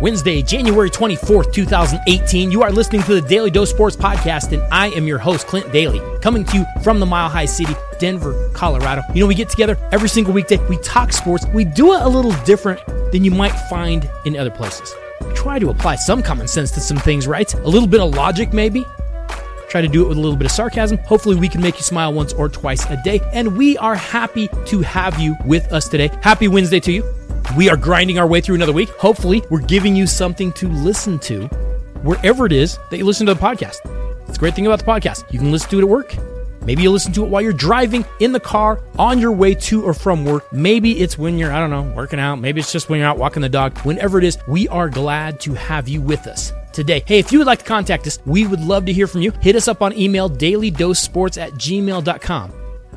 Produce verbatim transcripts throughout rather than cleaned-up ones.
Wednesday, January twenty-fourth, twenty eighteen. You are listening to the Daily Dose Sports Podcast, and I am your host, Clint Daly, coming to you from the Mile High City, Denver, Colorado. You know, we get together every single weekday. We talk sports. We do it a little different than you might find in other places. We try to apply some common sense to some things, right? A little bit of logic, maybe. Try to do it with a little bit of sarcasm. Hopefully we can make you smile once or twice a day. And we are happy to have you with us today. Happy Wednesday to you. We are grinding our way through another week. Hopefully we're giving you something to listen to wherever it is that you listen to the podcast. It's a great thing about the podcast. You can listen to it at work. Maybe you listen to it while you're driving, in the car, on your way to or from work. Maybe it's when you're, I don't know, working out. Maybe it's just when you're out walking the dog. Whenever it is, we are glad to have you with us today. Hey, if you would like to contact us, we would love to hear from you. Hit us up on email, dailydosesports at gmail dot com.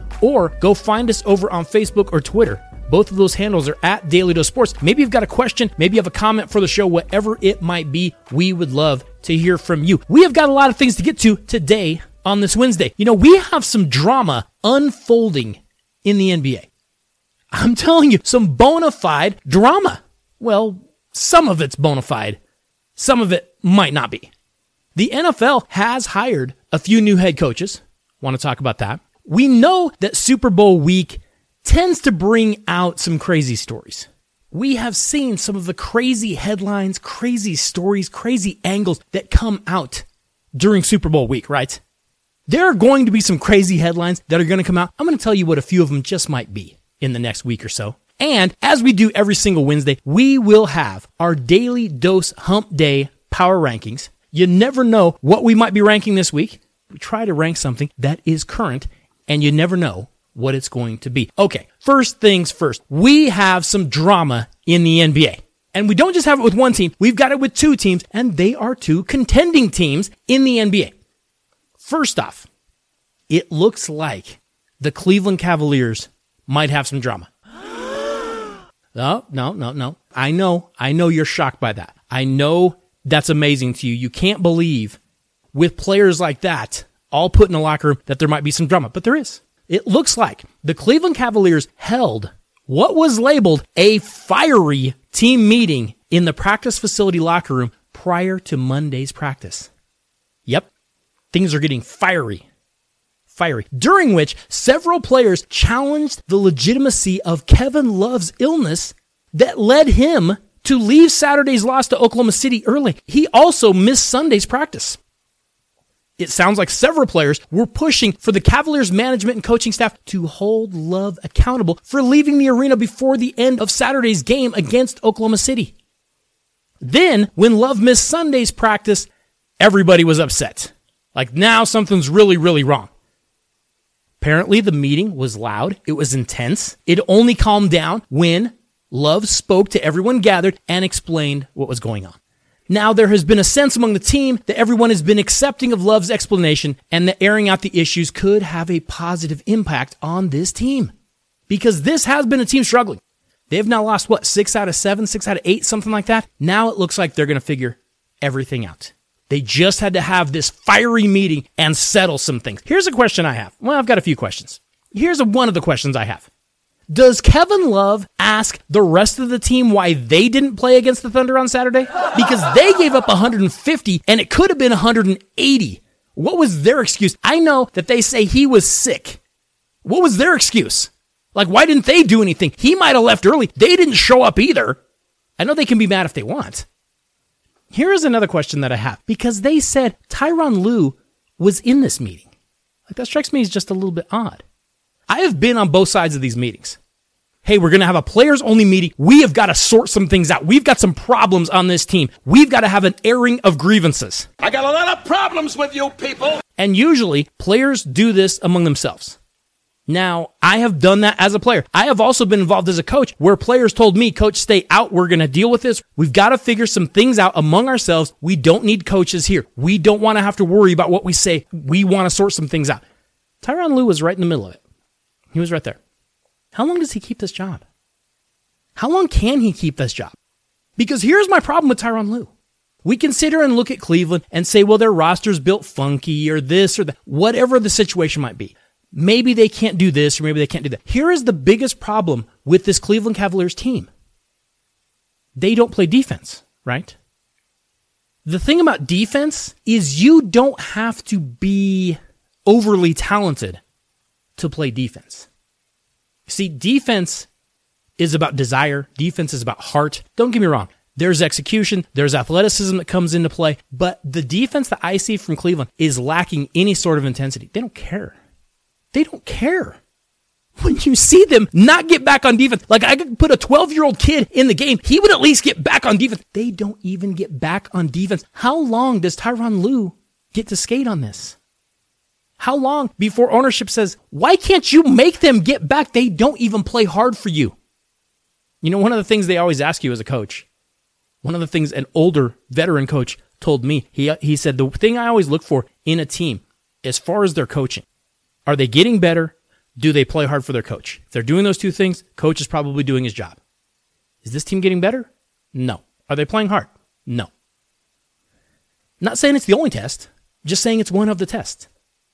Or go find us over on Facebook or Twitter. Both of those handles are at Daily Dose Sports. Maybe you've got a question. Maybe you have a comment for the show. Whatever it might be, we would love to hear from you. We have got a lot of things to get to today on this Wednesday. You know, we have some drama unfolding in the N B A. I'm telling you, some bona fide drama. Well, some of it's bona fide. Some of it might not be. The N F L has hired a few new head coaches. Want to talk about that? We know that Super Bowl week tends to bring out some crazy stories. We have seen some of the crazy headlines, crazy stories, crazy angles that come out during Super Bowl week, right? There are going to be some crazy headlines that are going to come out. I'm going to tell you what a few of them just might be in the next week or so. And as we do every single Wednesday, we will have our Daily Dose Hump Day Power Rankings. You never know what we might be ranking this week. We try to rank something that is current, and you never know what it's going to be. Okay, first things first. We have some drama in the N B A. And we don't just have it with one team. We've got it with two teams, and they are two contending teams in the N B A. First off, it looks like the Cleveland Cavaliers might have some drama. No, no, no, no. I know, I know you're shocked by that. I know that's amazing to you. You can't believe with players like that all put in the locker room that there might be some drama, but there is. It looks like the Cleveland Cavaliers held what was labeled a fiery team meeting in the practice facility locker room prior to Monday's practice. Yep, things are getting fiery. Fiery. During which several players challenged the legitimacy of Kevin Love's illness that led him to leave Saturday's loss to Oklahoma City early. He also missed Sunday's practice. It sounds like several players were pushing for the Cavaliers management and coaching staff to hold Love accountable for leaving the arena before the end of Saturday's game against Oklahoma City. Then, when Love missed Sunday's practice, everybody was upset. Like, now something's really, really wrong. Apparently, the meeting was loud. It was intense. It only calmed down when Love spoke to everyone gathered and explained what was going on. Now, there has been a sense among the team that everyone has been accepting of Love's explanation and that airing out the issues could have a positive impact on this team. Because this has been a team struggling. They've now lost, what, six out of seven, six out of eight, something like that? Now it looks like they're going to figure everything out. They just had to have this fiery meeting and settle some things. Here's a question I have. Well, I've got a few questions. Here's a, one of the questions I have. Does Kevin Love ask the rest of the team why they didn't play against the Thunder on Saturday? Because they gave up one hundred fifty and it could have been one hundred eighty. What was their excuse? I know that they say he was sick. What was their excuse? Like, why didn't they do anything? He might have left early. They didn't show up either. I know they can be mad if they want. Here is another question that I have. Because they said Tyronn Lue was in this meeting. Like, that strikes me as just a little bit odd. I have been on both sides of these meetings. Hey, we're going to have a players-only meeting. We have got to sort some things out. We've got some problems on this team. We've got to have an airing of grievances. I got a lot of problems with you people. And usually, players do this among themselves. Now, I have done that as a player. I have also been involved as a coach where players told me, Coach, stay out. We're going to deal with this. We've got to figure some things out among ourselves. We don't need coaches here. We don't want to have to worry about what we say. We want to sort some things out. Tyronn Lue was right in the middle of it. He was right there. How long does he keep this job? How long can he keep this job? Because here's my problem with Tyronn Lue. We can sit here and look at Cleveland and say, well, their roster's built funky or this or that, whatever the situation might be. Maybe they can't do this or maybe they can't do that. Here is the biggest problem with this Cleveland Cavaliers team. They don't play defense, right? The thing about defense is you don't have to be overly talented to play defense. See, defense is about desire. Defense is about heart. Don't get me wrong. There's execution. There's athleticism that comes into play. But the defense that I see from Cleveland is lacking any sort of intensity. They don't care. They don't care. When you see them not get back on defense, like I could put a twelve-year-old kid in the game, he would at least get back on defense. They don't even get back on defense. How long does Tyronn Lue get to skate on this? How long before ownership says, why can't you make them get back? They don't even play hard for you. You know, one of the things they always ask you as a coach, one of the things an older veteran coach told me, he he said, the thing I always look for in a team, as far as their coaching, are they getting better? Do they play hard for their coach? If they're doing those two things, coach is probably doing his job. Is this team getting better? No. Are they playing hard? No. Not saying it's the only test, just saying it's one of the tests.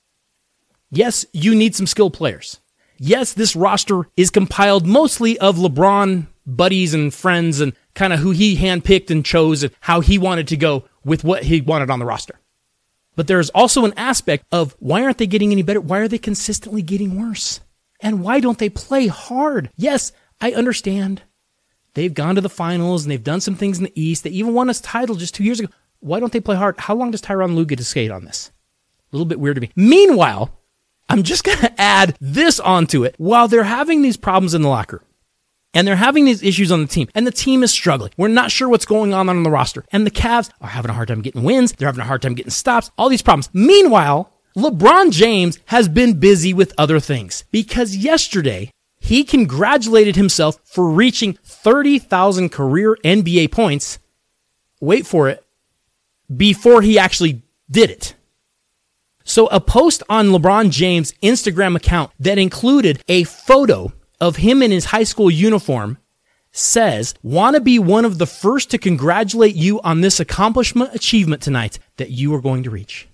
Yes, you need some skilled players. Yes, this roster is compiled mostly of LeBron buddies and friends and kind of who he handpicked and chose and how he wanted to go with what he wanted on the roster. But there's also an aspect of why aren't they getting any better? Why are they consistently getting worse? And why don't they play hard? Yes, I understand. They've gone to the finals and they've done some things in the East. They even won a title just two years ago. Why don't they play hard? How long does Tyronn Lue get to skate on this? A little bit weird to me. Meanwhile, I'm just going to add this onto it. While they're having these problems in the locker room, and they're having these issues on the team, and the team is struggling. We're not sure what's going on on the roster. And the Cavs are having a hard time getting wins. They're having a hard time getting stops. All these problems. Meanwhile, LeBron James has been busy with other things. Because yesterday, he congratulated himself for reaching thirty thousand career N B A points. Wait for it. Before he actually did it. So a post on LeBron James' Instagram account that included a photo of him in his high school uniform says, want to be one of the first to congratulate you on this accomplishment achievement tonight that you are going to reach.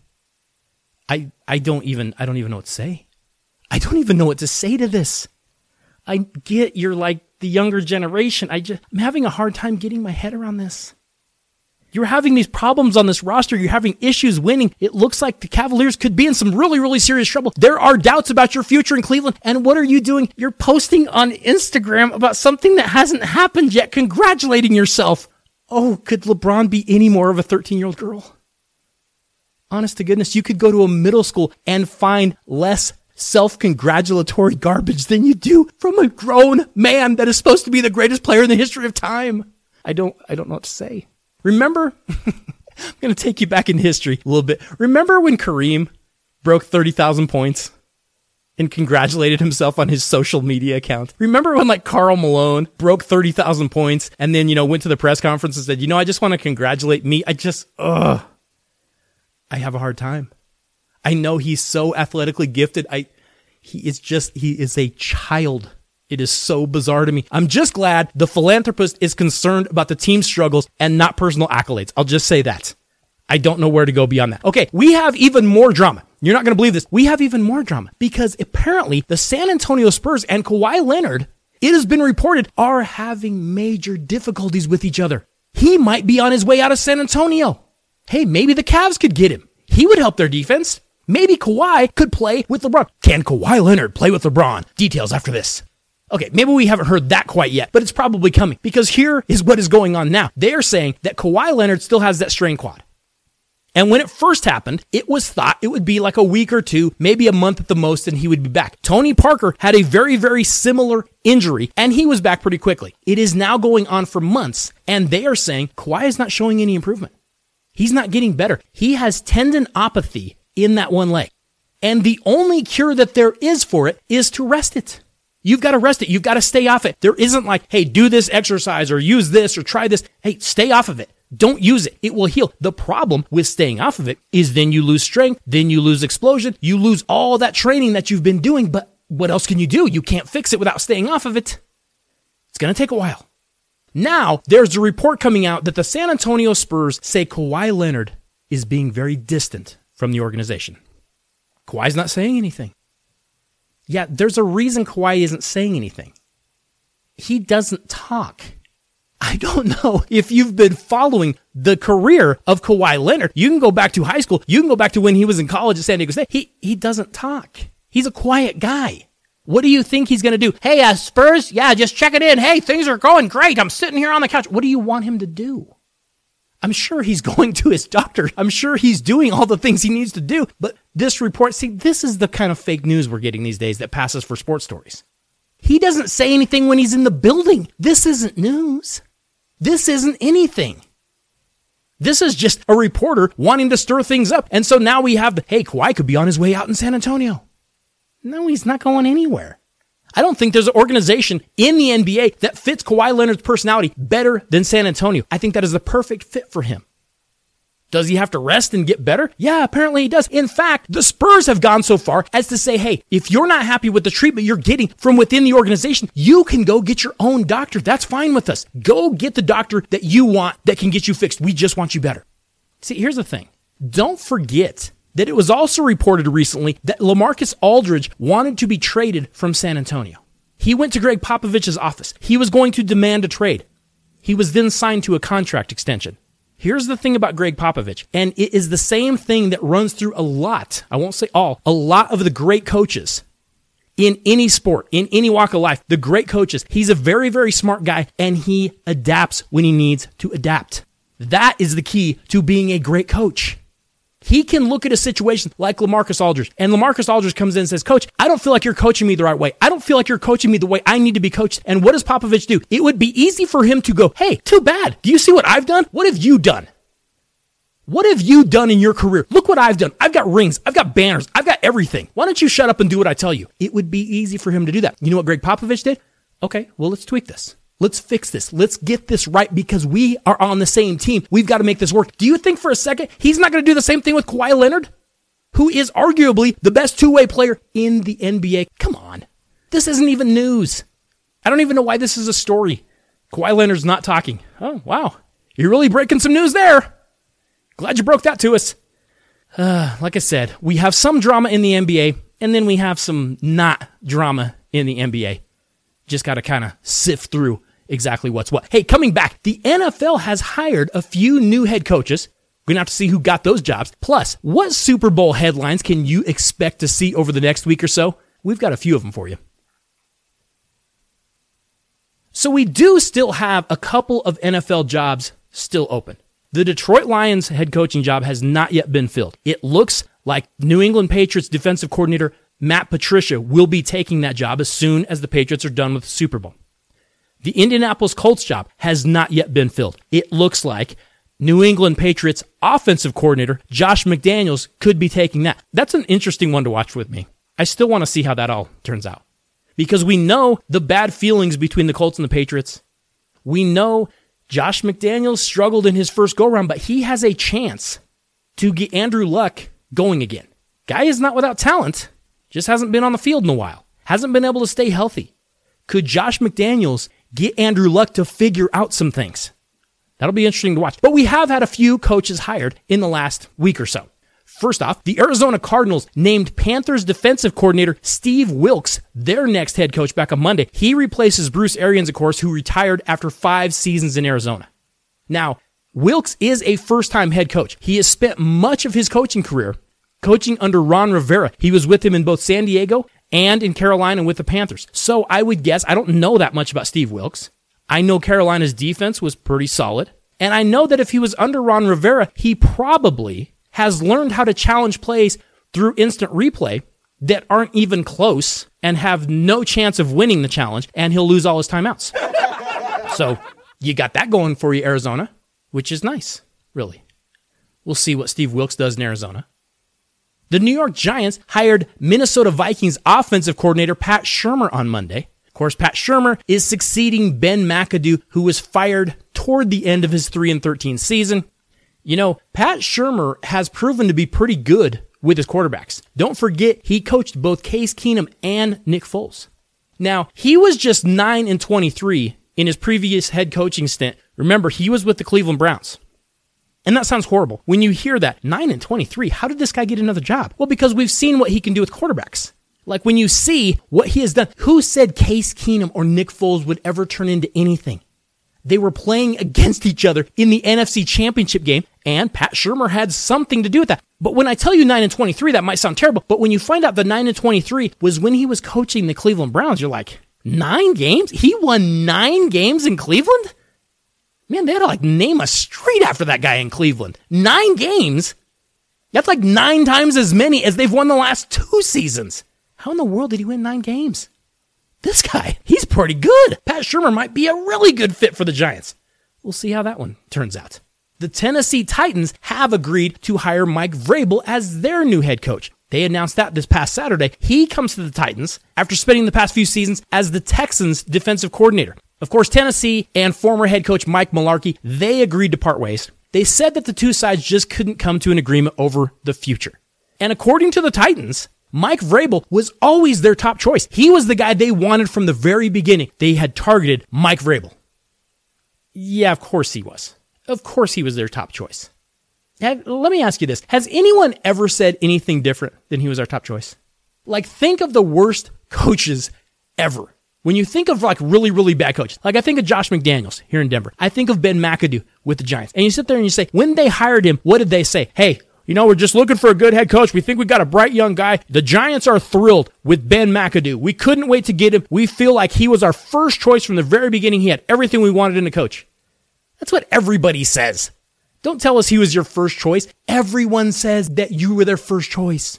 I I don't even I don't even know what to say. I don't even know what to say to this. I get you're like the younger generation. I just I'm having a hard time getting my head around this. You're having these problems on this roster. You're having issues winning. It looks like the Cavaliers could be in some really, really serious trouble. There are doubts about your future in Cleveland. And what are you doing? You're posting on Instagram about something that hasn't happened yet, congratulating yourself. Oh, could LeBron be any more of a thirteen-year-old girl? Honest to goodness, you could go to a middle school and find less self-congratulatory garbage than you do from a grown man that is supposed to be the greatest player in the history of time. I don't, I don't know what to say. Remember, I'm going to take you back in history a little bit. Remember when Kareem broke thirty thousand points and congratulated himself on his social media account? Remember when like Karl Malone broke thirty thousand points and then, you know, went to the press conference and said, you know, I just want to congratulate me. I just, ugh, I have a hard time. I know he's so athletically gifted. I, he is just, he is a child. It is so bizarre to me. I'm just glad the philanthropist is concerned about the team's struggles and not personal accolades. I'll just say that. I don't know where to go beyond that. Okay, we have even more drama. You're not going to believe this. We have even more drama because apparently the San Antonio Spurs and Kawhi Leonard, it has been reported, are having major difficulties with each other. He might be on his way out of San Antonio. Hey, maybe the Cavs could get him. He would help their defense. Maybe Kawhi could play with LeBron. Can Kawhi Leonard play with LeBron? Details after this. Okay, maybe we haven't heard that quite yet, but it's probably coming because here is what is going on now. They are saying that Kawhi Leonard still has that strained quad. And when it first happened, it was thought it would be like a week or two, maybe a month at the most, and he would be back. Tony Parker had a very, very similar injury, and he was back pretty quickly. It is now going on for months, and they are saying Kawhi is not showing any improvement. He's not getting better. He has tendinopathy in that one leg. And the only cure that there is for it is to rest it. You've got to rest it. You've got to stay off it. There isn't like, hey, do this exercise or use this or try this. Hey, stay off of it. Don't use it. It will heal. The problem with staying off of it is then you lose strength, then you lose explosion, you lose all that training that you've been doing. But what else can you do? You can't fix it without staying off of it. It's going to take a while. Now, there's a report coming out that the San Antonio Spurs say Kawhi Leonard is being very distant from the organization. Kawhi's not saying anything. Yeah, there's a reason Kawhi isn't saying anything. He doesn't talk. I don't know if you've been following the career of Kawhi Leonard. You can go back to high school. You can go back to when he was in college at San Diego State. He, he doesn't talk. He's a quiet guy. What do you think he's going to do? Hey, uh, Spurs, yeah, just check it in. Hey, things are going great. I'm sitting here on the couch. What do you want him to do? I'm sure he's going to his doctor. I'm sure he's doing all the things he needs to do. But this report, see, this is the kind of fake news we're getting these days that passes for sports stories. He doesn't say anything when he's in the building. This isn't news. This isn't anything. This is just a reporter wanting to stir things up. And so now we have the, hey, Kawhi could be on his way out in San Antonio. No, he's not going anywhere. I don't think there's an organization in the N B A that fits Kawhi Leonard's personality better than San Antonio. I think that is the perfect fit for him. Does he have to rest and get better? Yeah, apparently he does. In fact, the Spurs have gone so far as to say, hey, if you're not happy with the treatment you're getting from within the organization, you can go get your own doctor. That's fine with us. Go get the doctor that you want that can get you fixed. We just want you better. See, here's the thing. Don't forget that it was also reported recently that LaMarcus Aldridge wanted to be traded from San Antonio. He went to Greg Popovich's office. He was going to demand a trade. He was then signed to a contract extension. Here's the thing about Greg Popovich, and it is the same thing that runs through a lot, I won't say all, a lot of the great coaches in any sport, in any walk of life, the great coaches. He's a very, very smart guy, and he adapts when he needs to adapt. That is the key to being a great coach. He can look at a situation like LaMarcus Aldridge, and LaMarcus Aldridge comes in and says, Coach, I don't feel like you're coaching me the right way. I don't feel like you're coaching me the way I need to be coached. And what does Popovich do? It would be easy for him to go, hey, too bad. Do you see what I've done? What have you done? What have you done in your career? Look what I've done. I've got rings. I've got banners. I've got everything. Why don't you shut up and do what I tell you? It would be easy for him to do that. You know what Greg Popovich did? Okay, well, let's tweak this. Let's fix this. Let's get this right because we are on the same team. We've got to make this work. Do you think for a second he's not going to do the same thing with Kawhi Leonard, who is arguably the best two-way player in the N B A? Come on. This isn't even news. I don't even know why this is a story. Kawhi Leonard's not talking. Oh, wow. You're really breaking some news there. Glad you broke that to us. Uh, like I said, we have some drama in the N B A, and then we have some not drama in the N B A. Just got to kind of sift through exactly what's what. Hey, coming back, the N F L has hired a few new head coaches. We're going to have to see who got those jobs. Plus, what Super Bowl headlines can you expect to see over the next week or so? We've got a few of them for you. So we do still have a couple of N F L jobs still open. The Detroit Lions head coaching job has not yet been filled. It looks like New England Patriots defensive coordinator Matt Patricia will be taking that job as soon as the Patriots are done with the Super Bowl. The Indianapolis Colts job has not yet been filled. It looks like New England Patriots offensive coordinator Josh McDaniels could be taking that. That's an interesting one to watch with me. I still want to see how that all turns out. Because we know the bad feelings between the Colts and the Patriots. We know Josh McDaniels struggled in his first go-round, but he has a chance to get Andrew Luck going again. Guy is not without talent, just hasn't been on the field in a while. Hasn't been able to stay healthy. Could Josh McDaniels get Andrew Luck to figure out some things? That'll be interesting to watch. But we have had a few coaches hired in the last week or so. First off, the Arizona Cardinals named Panthers defensive coordinator Steve Wilks their next head coach back on Monday. He replaces Bruce Arians, of course, who retired after five seasons in Arizona. Now, Wilks is a first-time head coach. He has spent much of his coaching career coaching under Ron Rivera. He was with him in both San Diego and in Carolina with the Panthers. So I would guess, I don't know that much about Steve Wilks. I know Carolina's defense was pretty solid. And I know that if he was under Ron Rivera, he probably has learned how to challenge plays through instant replay that aren't even close and have no chance of winning the challenge, and he'll lose all his timeouts. So you got that going for you, Arizona, which is nice, really. We'll see what Steve Wilks does in Arizona. The New York Giants hired Minnesota Vikings offensive coordinator Pat Shurmur on Monday. Of course, Pat Shurmur is succeeding Ben McAdoo, who was fired toward the end of his three and thirteen season. You know, Pat Shurmur has proven to be pretty good with his quarterbacks. Don't forget, he coached both Case Keenum and Nick Foles. Now, he was just nine and twenty-three in his previous head coaching stint. Remember, he was with the Cleveland Browns. And that sounds horrible. When you hear that, nine and twenty-three, how did this guy get another job? Well, because we've seen what he can do with quarterbacks. Like when you see what he has done, who said Case Keenum or Nick Foles would ever turn into anything? They were playing against each other in the N F C Championship game, and Pat Shurmur had something to do with that. But when I tell you nine and twenty-three, that might sound terrible, but when you find out the nine and twenty-three was when he was coaching the Cleveland Browns, you're like, nine games? He won nine games in Cleveland? Man, they had to like name a street after that guy in Cleveland. Nine games? That's like nine times as many as they've won the last two seasons. How in the world did he win nine games? This guy, he's pretty good. Pat Shurmur might be a really good fit for the Giants. We'll see how that one turns out. The Tennessee Titans have agreed to hire Mike Vrabel as their new head coach. They announced that this past Saturday. He comes to the Titans after spending the past few seasons as the Texans' defensive coordinator. Of course, Tennessee and former head coach Mike Mularkey, they agreed to part ways. They said that the two sides just couldn't come to an agreement over the future. And according to the Titans, Mike Vrabel was always their top choice. He was the guy they wanted from the very beginning. They had targeted Mike Vrabel. Yeah, of course he was. Of course he was their top choice. Have, let me ask you this. Has anyone ever said anything different than he was our top choice? Like, think of the worst coaches ever. When you think of like really, really bad coaches, like I think of Josh McDaniels here in Denver. I think of Ben McAdoo with the Giants. And you sit there and you say, when they hired him, what did they say? Hey, you know, we're just looking for a good head coach. We think we got a bright young guy. The Giants are thrilled with Ben McAdoo. We couldn't wait to get him. We feel like he was our first choice from the very beginning. He had everything we wanted in a coach. That's what everybody says. Don't tell us he was your first choice. Everyone says that you were their first choice.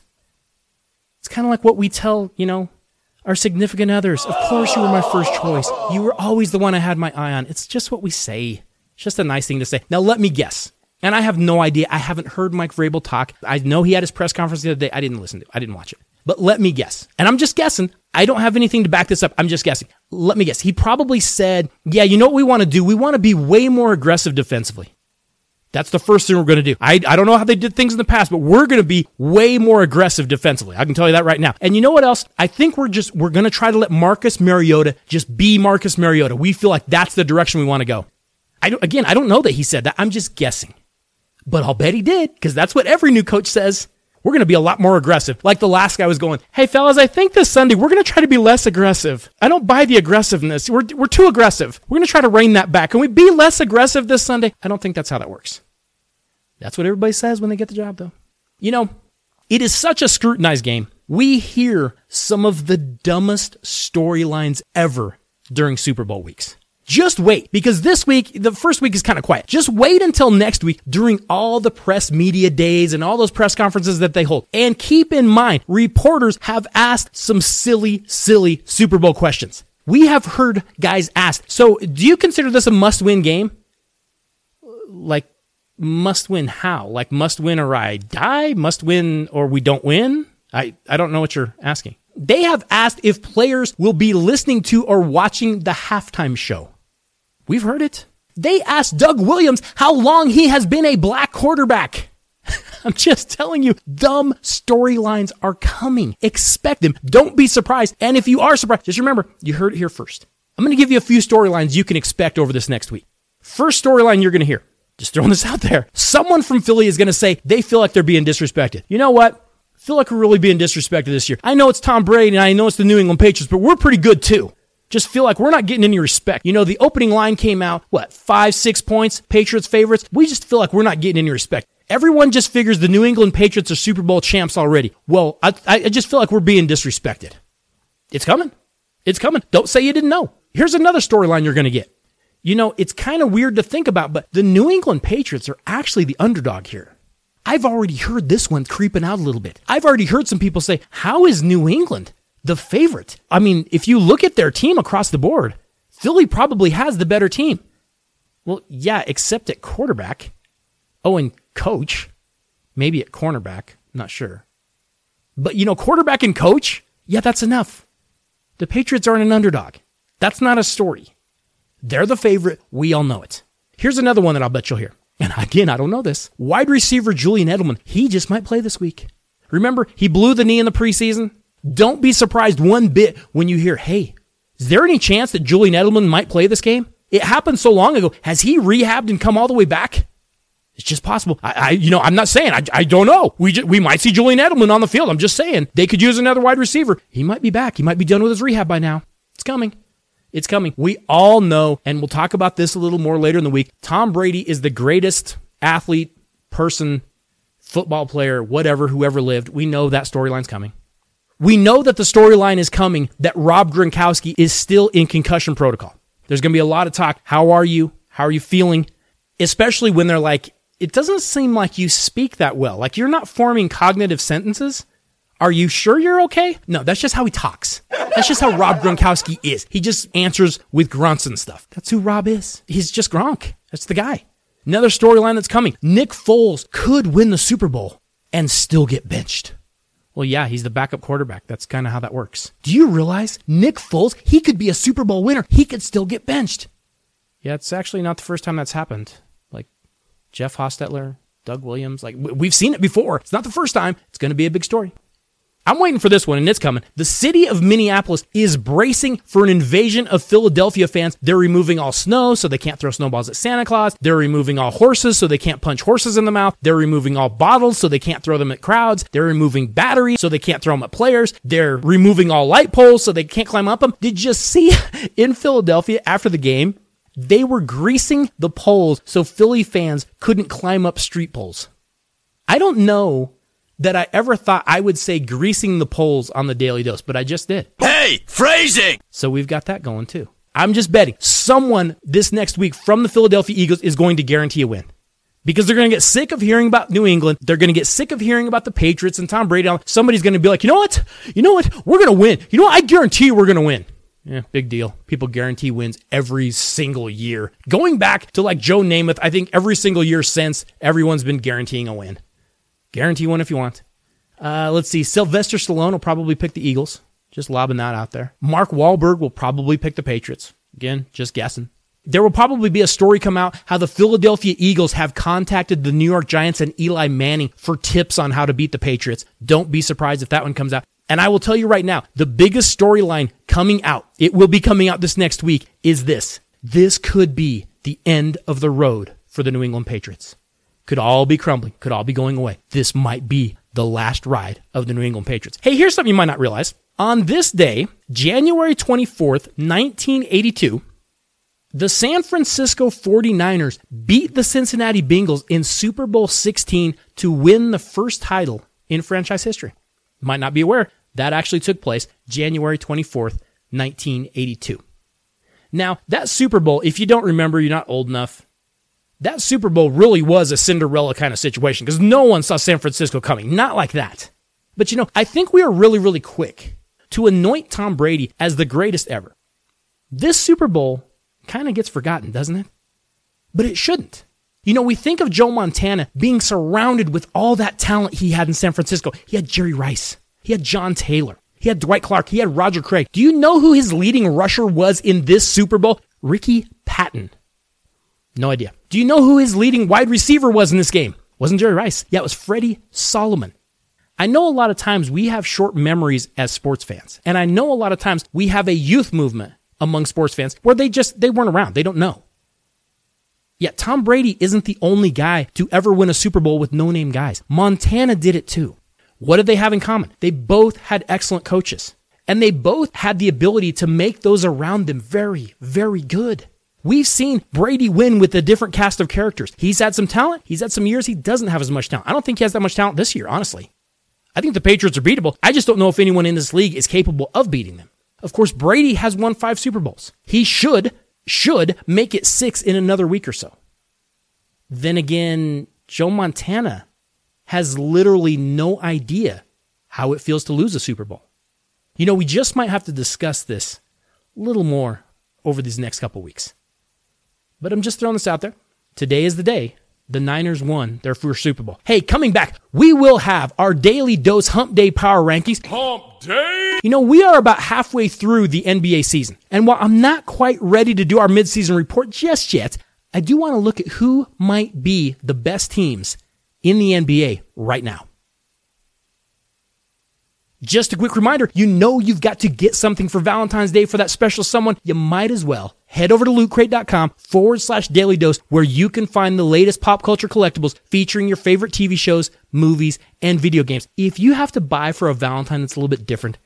It's kind of like what we tell, you know, our significant others. Of course you were my first choice. You were always the one I had my eye on. It's just what we say. It's just a nice thing to say. Now let me guess. And I have no idea. I haven't heard Mike Vrabel talk. I know he had his press conference the other day. I didn't listen to it. I didn't watch it. But let me guess. And I'm just guessing. I don't have anything to back this up. I'm just guessing. Let me guess. He probably said, yeah, you know what we want to do? We want to be way more aggressive defensively. That's the first thing we're going to do. I, I don't know how they did things in the past, but we're going to be way more aggressive defensively. I can tell you that right now. And you know what else? I think we're just, we're going to try to let Marcus Mariota just be Marcus Mariota. We feel like that's the direction we want to go. I don't, again, I don't know that he said that. I'm just guessing. But I'll bet he did, because that's what every new coach says. We're going to be a lot more aggressive. Like the last guy was going, hey, fellas, I think this Sunday we're going to try to be less aggressive. I don't buy the aggressiveness. We're, we're too aggressive. We're going to try to rein that back. Can we be less aggressive this Sunday? I don't think that's how that works. That's what everybody says when they get the job, though. You know, it is such a scrutinized game. We hear some of the dumbest storylines ever during Super Bowl weeks. Just wait, because this week, the first week is kind of quiet. Just wait until next week during all the press media days and all those press conferences that they hold. And keep in mind, reporters have asked some silly, silly Super Bowl questions. We have heard guys ask, so do you consider this a must-win game? Like, must-win how? Like, must-win or I die? Must-win or we don't win? I, I don't know what you're asking. They have asked if players will be listening to or watching the halftime show. We've heard it. They asked Doug Williams how long he has been a black quarterback. I'm just telling you, dumb storylines are coming. Expect them. Don't be surprised. And if you are surprised, just remember, you heard it here first. I'm going to give you a few storylines you can expect over this next week. First storyline you're going to hear. Just throwing this out there. Someone from Philly is going to say they feel like they're being disrespected. You know what? I feel like we're really being disrespected this year. I know it's Tom Brady and I know it's the New England Patriots, but we're pretty good too. Just feel like we're not getting any respect. You know, the opening line came out, what, five, six points, Patriots favorites. We just feel like we're not getting any respect. Everyone just figures the New England Patriots are Super Bowl champs already. Well, I, I just feel like we're being disrespected. It's coming. It's coming. Don't say you didn't know. Here's another storyline you're going to get. You know, it's kind of weird to think about, but the New England Patriots are actually the underdog here. I've already heard this one creeping out a little bit. I've already heard some people say, how is New England the favorite? I mean, if you look at their team across the board, Philly probably has the better team. Well, yeah, except at quarterback. Oh, and coach. Maybe at cornerback. Not sure. But, you know, quarterback and coach, yeah, that's enough. The Patriots aren't an underdog. That's not a story. They're the favorite. We all know it. Here's another one that I'll bet you'll hear. And again, I don't know this. Wide receiver Julian Edelman, he just might play this week. Remember, he blew the knee in the preseason? Don't be surprised one bit when you hear, hey, is there any chance that Julian Edelman might play this game? It happened so long ago. Has he rehabbed and come all the way back? It's just possible. I, I you know, I'm not saying. I, I don't know. We just, we might see Julian Edelman on the field. I'm just saying. They could use another wide receiver. He might be back. He might be done with his rehab by now. It's coming. It's coming. We all know, and we'll talk about this a little more later in the week, Tom Brady is the greatest athlete, person, football player, whatever, whoever lived. We know that storyline's coming. We know that the storyline is coming that Rob Gronkowski is still in concussion protocol. There's going to be a lot of talk. How are you? How are you feeling? Especially when they're like, it doesn't seem like you speak that well. Like you're not forming cognitive sentences. Are you sure you're okay? No, that's just how he talks. That's just how Rob Gronkowski is. He just answers with grunts and stuff. That's who Rob is. He's just Gronk. That's the guy. Another storyline that's coming. Nick Foles could win the Super Bowl and still get benched. Well, yeah, he's the backup quarterback. That's kind of how that works. Do you realize Nick Foles, he could be a Super Bowl winner. He could still get benched. Yeah, it's actually not the first time that's happened. Like Jeff Hostetler, Doug Williams, like we've seen it before. It's not the first time. It's going to be a big story. I'm waiting for this one, and it's coming. The city of Minneapolis is bracing for an invasion of Philadelphia fans. They're removing all snow so they can't throw snowballs at Santa Claus. They're removing all horses so they can't punch horses in the mouth. They're removing all bottles so they can't throw them at crowds. They're removing batteries so they can't throw them at players. They're removing all light poles so they can't climb up them. Did you see in Philadelphia after the game, they were greasing the poles so Philly fans couldn't climb up street poles? I don't know that I ever thought I would say greasing the poles on the Daily Dose, but I just did. Hey, phrasing! So we've got that going too. I'm just betting someone this next week from the Philadelphia Eagles is going to guarantee a win. Because they're going to get sick of hearing about New England. They're going to get sick of hearing about the Patriots and Tom Brady. Somebody's going to be like, you know what? You know what? We're going to win. You know what? I guarantee you we're going to win. Yeah, big deal. People guarantee wins every single year. Going back to like Joe Namath, I think every single year since, everyone's been guaranteeing a win. Guarantee one if you want. Uh, let's see. Sylvester Stallone will probably pick the Eagles. Just lobbing that out there. Mark Wahlberg will probably pick the Patriots. Again, just guessing. There will probably be a story come out how the Philadelphia Eagles have contacted the New York Giants and Eli Manning for tips on how to beat the Patriots. Don't be surprised if that one comes out. And I will tell you right now, the biggest storyline coming out, it will be coming out this next week, is this. This could be the end of the road for the New England Patriots. Could all be crumbling, could all be going away. This might be the last ride of the New England Patriots. Hey, here's something you might not realize. On this day, January twenty-fourth, nineteen eighty-two, the San Francisco forty-niners beat the Cincinnati Bengals in Super Bowl sixteen to win the first title in franchise history. You might not be aware, that actually took place January twenty-fourth, nineteen eighty-two. Now, that Super Bowl, if you don't remember, you're not old enough, that Super Bowl really was a Cinderella kind of situation because no one saw San Francisco coming. Not like that. But you know, I think we are really, really quick to anoint Tom Brady as the greatest ever. This Super Bowl kind of gets forgotten, doesn't it? But it shouldn't. You know, we think of Joe Montana being surrounded with all that talent he had in San Francisco. He had Jerry Rice. He had John Taylor. He had Dwight Clark. He had Roger Craig. Do you know who his leading rusher was in this Super Bowl? Ricky Patton. No idea. Do you know who his leading wide receiver was in this game? Wasn't Jerry Rice. Yeah, it was Freddie Solomon. I know a lot of times we have short memories as sports fans. And I know a lot of times we have a youth movement among sports fans where they just, they weren't around. They don't know. Yet Tom Brady isn't the only guy to ever win a Super Bowl with no-name guys. Montana did it too. What did they have in common? They both had excellent coaches. And they both had the ability to make those around them very, very good. We've seen Brady win with a different cast of characters. He's had some talent. He's had some years he doesn't have as much talent. I don't think he has that much talent this year, honestly. I think the Patriots are beatable. I just don't know if anyone in this league is capable of beating them. Of course, Brady has won five Super Bowls. He should, should make it six in another week or so. Then again, Joe Montana has literally no idea how it feels to lose a Super Bowl. You know, we just might have to discuss this a little more over these next couple weeks. But I'm just throwing this out there. Today is the day the Niners won their first Super Bowl. Hey, coming back, we will have our Daily Dose Hump Day Power Rankings. Hump Day! You know, we are about halfway through the N B A season. And while I'm not quite ready to do our midseason report just yet, I do want to look at who might be the best teams in the N B A right now. Just a quick reminder, you know you've got to get something for Valentine's Day for that special someone. You might as well head over to lootcrate.com forward slash daily dose where you can find the latest pop culture collectibles featuring your favorite T V shows, movies, and video games. If you have to buy for a Valentine that's a little bit different,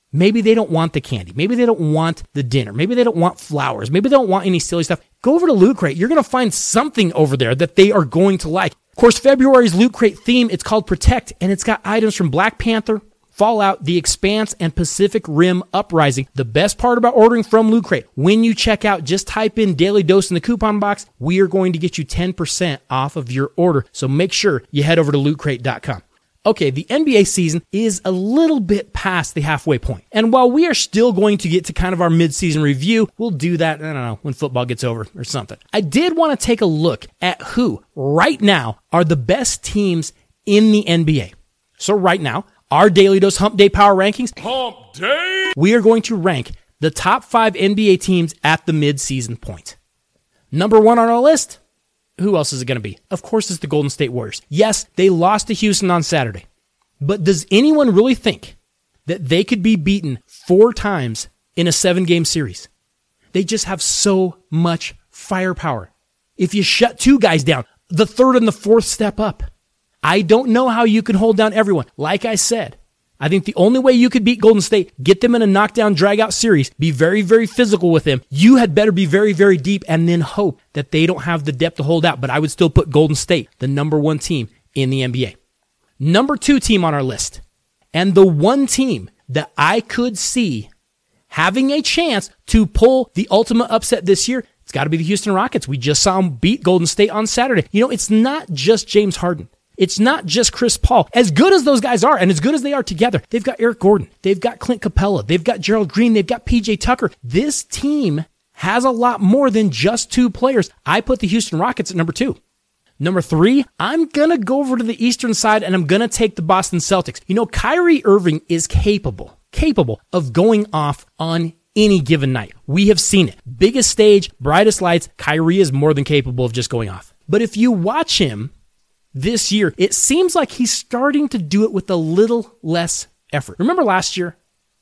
Maybe they don't want the candy. Maybe they don't want the dinner. Maybe they don't want flowers. Maybe they don't want any silly stuff. Go over to Loot Crate. You're going to find something over there that they are going to like. Of course, February's Loot Crate theme, it's called Protect, and it's got items from Black Panther, Fallout, The Expanse, and Pacific Rim Uprising. The best part about ordering from Loot Crate, when you check out, just type in Daily Dose in the coupon box. We are going to get you ten percent off of your order. So make sure you head over to loot crate dot com. Okay, the N B A season is a little bit past the halfway point. And while we are still going to get to kind of our midseason review, we'll do that, I don't know, when football gets over or something. I did want to take a look at who, right now, are the best teams in the N B A. So right now, our Daily Dose Hump Day Power Rankings, Hump Day! We are going to rank the top five N B A teams at the midseason point. Number one on our list, who else is it going to be? Of course, it's the Golden State Warriors. Yes, they lost to Houston on Saturday. But does anyone really think that they could be beaten four times in a seven-game series? They just have so much firepower. If you shut two guys down, the third and the fourth step up. I don't know how you can hold down everyone. Like I said, I think the only way you could beat Golden State, get them in a knockdown, drag-out series, be very, very physical with them. You had better be very, very deep and then hope that they don't have the depth to hold out. But I would still put Golden State, the number one team in the N B A. Number two team on our list, and the one team that I could see having a chance to pull the ultimate upset this year, it's got to be the Houston Rockets. We just saw them beat Golden State on Saturday. You know, it's not just James Harden. It's not just Chris Paul. As good as those guys are, and as good as they are together, they've got Eric Gordon, they've got Clint Capella, they've got Gerald Green, they've got P J Tucker. This team has a lot more than just two players. I put the Houston Rockets at number two. Number three, I'm going to go over to the eastern side, and I'm going to take the Boston Celtics. You know, Kyrie Irving is capable, capable of going off on any given night. We have seen it. Biggest stage, brightest lights, Kyrie is more than capable of just going off. But if you watch him this year, it seems like he's starting to do it with a little less effort. Remember last year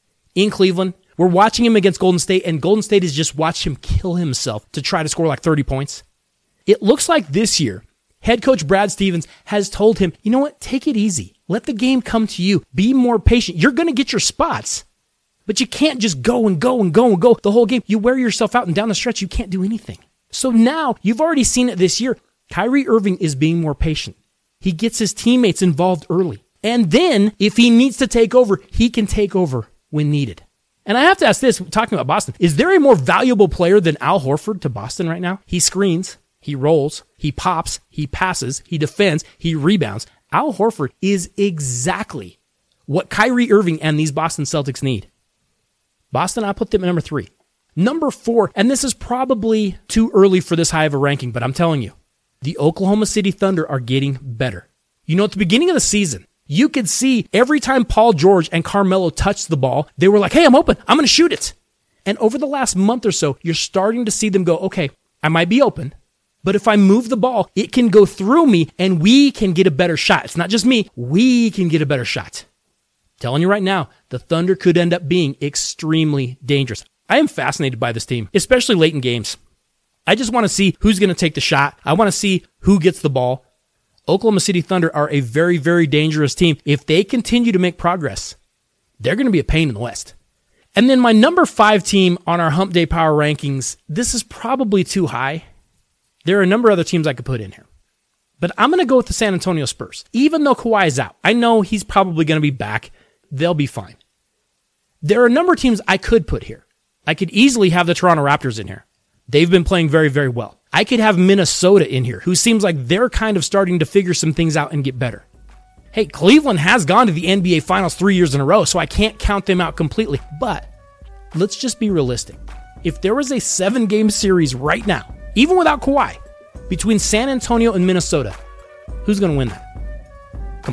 in Cleveland, we're watching him against Golden State, and Golden State has just watched him kill himself to try to score like thirty points. It looks like this year, head coach Brad Stevens has told him, you know what, take it easy. Let the game come to you. Be more patient. You're going to get your spots, but you can't just go and go and go and go the whole game. You wear yourself out, and down the stretch, you can't do anything. So now, you've already seen it this year. Kyrie Irving is being more patient. He gets his teammates involved early. And then, if he needs to take over, he can take over when needed. And I have to ask this, talking about Boston, is there a more valuable player than Al Horford to Boston right now? He screens, he rolls, he pops, he passes, he defends, he rebounds. Al Horford is exactly what Kyrie Irving and these Boston Celtics need. Boston, I put them at number three. Number four, and this is probably too early for this high of a ranking, but I'm telling you, the Oklahoma City Thunder are getting better. You know, at the beginning of the season, you could see every time Paul George and Carmelo touched the ball, they were like, hey, I'm open. I'm going to shoot it. And over the last month or so, you're starting to see them go, okay, I might be open, but if I move the ball, it can go through me and we can get a better shot. It's not just me. We can get a better shot. I'm telling you right now, the Thunder could end up being extremely dangerous. I am fascinated by this team, especially late in games. I just want to see who's going to take the shot. I want to see who gets the ball. Oklahoma City Thunder are a very, very dangerous team. If they continue to make progress, they're going to be a pain in the West. And then my number five team on our Hump Day Power Rankings, this is probably too high. There are a number of other teams I could put in here. But I'm going to go with the San Antonio Spurs. Even though Kawhi is out, I know he's probably going to be back. They'll be fine. There are a number of teams I could put here. I could easily have the Toronto Raptors in here. They've been playing very, very well. I could have Minnesota in here, who seems like they're kind of starting to figure some things out and get better. Hey, Cleveland has gone to the N B A Finals three years in a row, so I can't count them out completely. But let's just be realistic. If there was a seven-game series right now, even without Kawhi, between San Antonio and Minnesota, who's going to win that? Come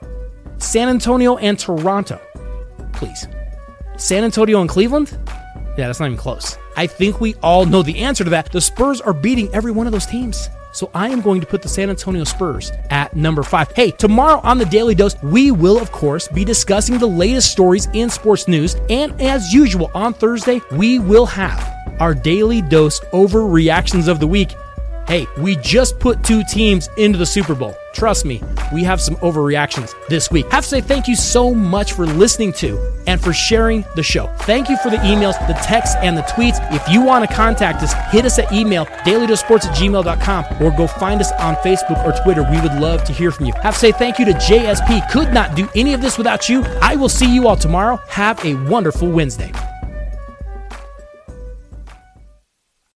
on. San Antonio and Toronto, please. San Antonio and Cleveland? Yeah, that's not even close. I think we all know the answer to that. The Spurs are beating every one of those teams. So I am going to put the San Antonio Spurs at number five. Hey, tomorrow on the Daily Dose, we will, of course, be discussing the latest stories in sports news. And as usual, on Thursday, we will have our Daily Dose overreactions of the week. Hey, we just put two teams into the Super Bowl. trust me, we have some overreactions this week. Have to say thank you so much for listening to and for sharing the show. Thank you for the emails, the texts, and the tweets. If you want to contact us, hit us at email, daily dose sports at gmail dot com, or go find us on Facebook or Twitter. We would love to hear from you. Have to say thank you to J S P. Could not do any of this without you. I will see you all tomorrow. Have a wonderful Wednesday.